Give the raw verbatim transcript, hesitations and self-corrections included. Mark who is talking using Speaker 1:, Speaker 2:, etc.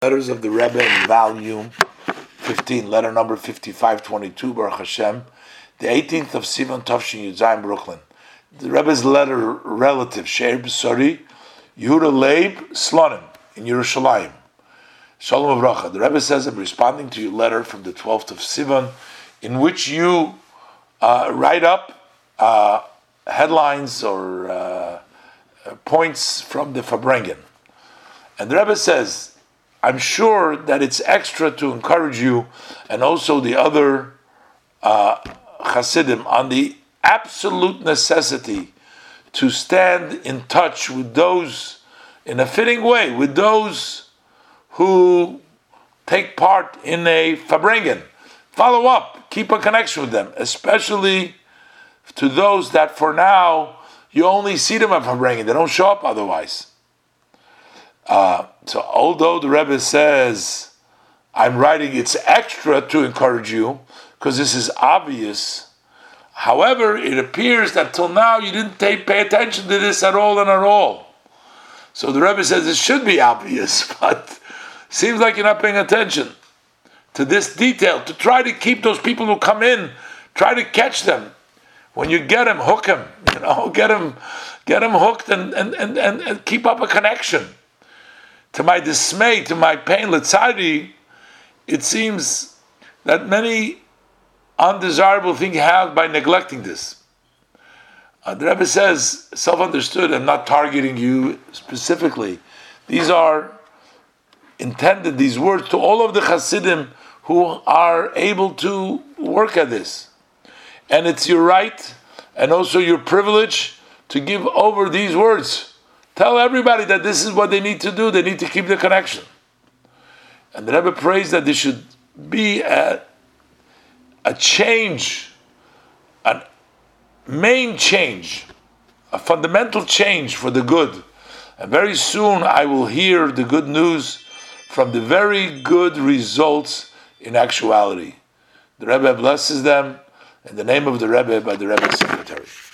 Speaker 1: Letters of the Rebbe in volume fifteen, letter number fifty-five twenty-two, Baruch Hashem, the eighteenth of Sivan Tavshin Yudzayin, Brooklyn. The Rebbe's letter relative, Sheir B'Sori, Yehuda Leib Slonim, in Yerushalayim. Shalom Avracha. The Rebbe says, I'm responding to your letter from the twelfth of Sivan, in which you uh, write up uh, headlines or uh, points from the Farbrengen. And the Rebbe says, I'm sure that it's extra to encourage you and also the other uh, Hasidim on the absolute necessity to stand in touch with those, in a fitting way, with those who take part in a Farbrengen. Follow up, keep a connection with them, especially to those that for now you only see them at Farbrengen, they don't show up otherwise. Uh, so although the Rebbe says, I'm writing it's extra to encourage you, because this is obvious, however, it appears that till now you didn't take, pay attention to this at all and at all. So the Rebbe says it should be obvious, but seems like you're not paying attention to this detail, to try to keep those people who come in, try to catch them. When you get them, hook them, you know, get them, get them hooked and, and, and, and, and keep up a connection. To my dismay, to my pain, Letzari, it seems that many undesirable things have by neglecting this. Uh, the Rebbe says, self-understood, I'm not targeting you specifically. These are intended, these words, to all of the Hasidim who are able to work at this. And it's your right and also your privilege to give over these words. Tell everybody that this is what they need to do. They need to keep the connection. And the Rebbe prays that there should be a, a change, a main change, a fundamental change for the good. And very soon I will hear the good news from the very good results in actuality. The Rebbe blesses them in the name of the Rebbe by the Rebbe's secretary.